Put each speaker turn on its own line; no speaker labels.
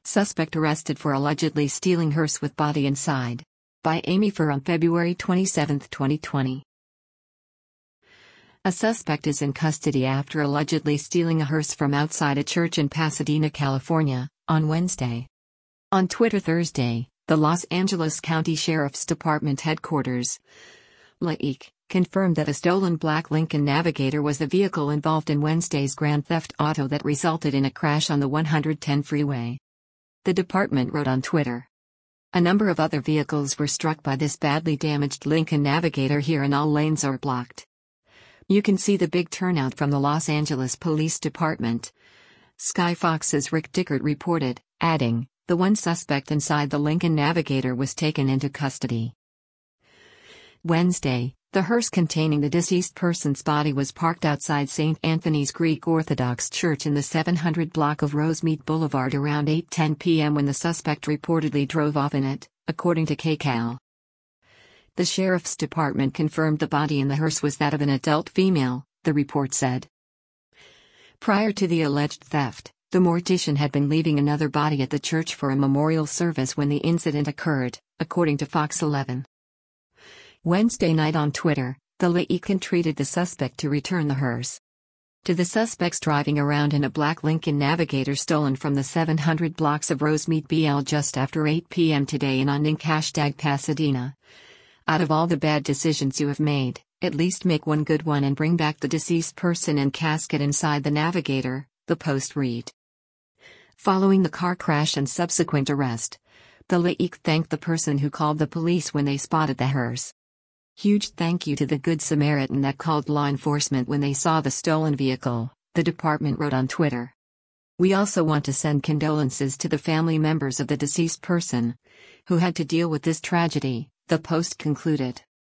Suspect arrested for allegedly stealing hearse with body inside. By Amy Furr on February 27, 2020. A suspect is in custody after allegedly stealing a hearse from outside a church in Pasadena, California, on Wednesday. On Twitter Thursday, the Los Angeles County Sheriff's Department headquarters, LAIC, confirmed that a stolen black Lincoln Navigator was the vehicle involved in Wednesday's grand theft auto that resulted in a crash on the 110 freeway. The department wrote on Twitter. A number of other vehicles were struck by this badly damaged Lincoln Navigator here and all lanes are blocked. You can see the big turnout from the Los Angeles Police Department. Sky Fox's Rick Dickert reported, adding, the one suspect inside the Lincoln Navigator was taken into custody. Wednesday, the hearse containing the deceased person's body was parked outside St. Anthony's Greek Orthodox Church in the 700 block of Rosemead Boulevard around 8:10 p.m. when the suspect reportedly drove off in it, according to KCAL. The sheriff's department confirmed the body in the hearse was that of an adult female, the report said. Prior to the alleged theft, the mortician had been leaving another body at the church for a memorial service when the incident occurred, according to Fox 11. Wednesday night on Twitter, the LAIC entreated the suspect to return the hearse to the suspects driving around in a black Lincoln Navigator stolen from the 700 blocks of Rosemead BL just after 8 p.m. today in on #Pasadena. Out of all the bad decisions you have made, at least make one good one and bring back the deceased person and casket inside the Navigator, the post read. Following the car crash and subsequent arrest, the LAIC thanked the person who called the police when they spotted the hearse. Huge thank you to the Good Samaritan that called law enforcement when they saw the stolen vehicle, the department wrote on Twitter. We also want to send condolences to the family members of the deceased person, who had to deal with this tragedy, the post concluded.